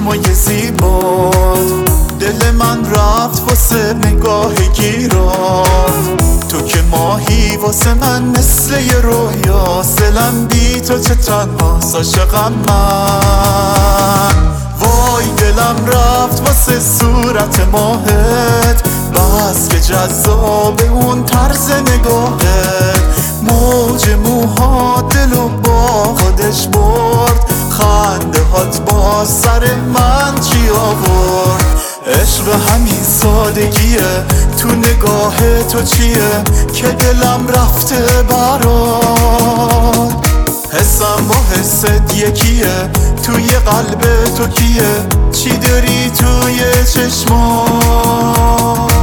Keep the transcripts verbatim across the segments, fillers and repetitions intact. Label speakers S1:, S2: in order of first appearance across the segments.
S1: چشمای زیبات. دل من رفت واسه نگاه گیرات، تو که ماهی واسه من مثل یه رویا. سلم بی تو چه تنهاست عاشقم من. وای دلم رفت واسه صورت ماهت، بس که جذاب اون طرز نگاهت. موج موها دلو با خودش برد، خنده هات با سر من چی آورد. عشق همین سادگیه، تو نگاه تو چیه که دلم رفته برات. حسم با حست یکیه، توی قلب تو کیه، چی داری توی چشمات.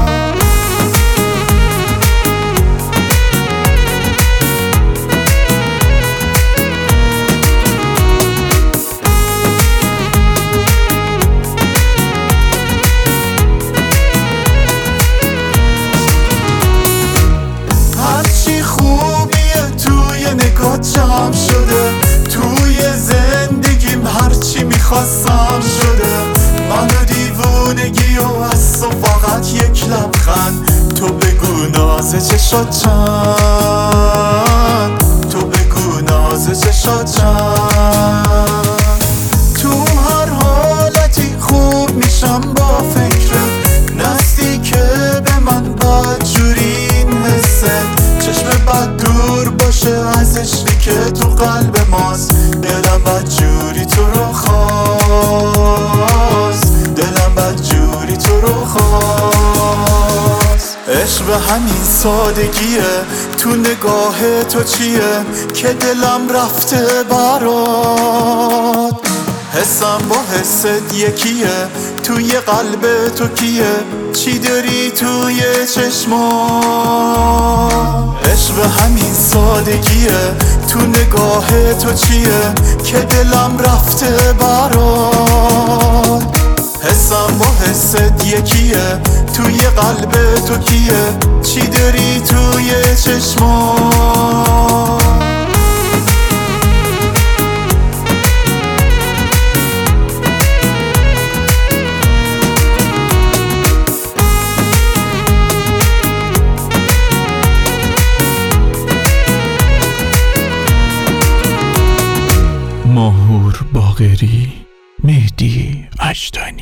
S1: جمع شده توی زندگیم، هرچی میخواستم شده. منو دیوونگی و از تو فقط یک لبخند. تو بگو ناز چشات چند، تو بگو ناز چشات چند. تو هر حالتی خوب میشم با فکرت، نزدیک به من بدجوری این حسه. چشم بد دور باشه از عشقی که تو قلب ماست. دلم بدجوری تو رو خواست، دلم بدجوری تو رو خواست. عشق همین سادگیه، تو نگاه تو چیه که دلم رفته برات. حسم با حست یکیه، توی قلب تو کیه، چی داری توی چشمات. عشق همین سادگیه، تو نگاه تو چیه که دلم رفته برات. حسم با حست یکیه، توی قلب تو کیه، چی داری توی چشمات.
S2: ماهور باقری، مهدی اجدانی.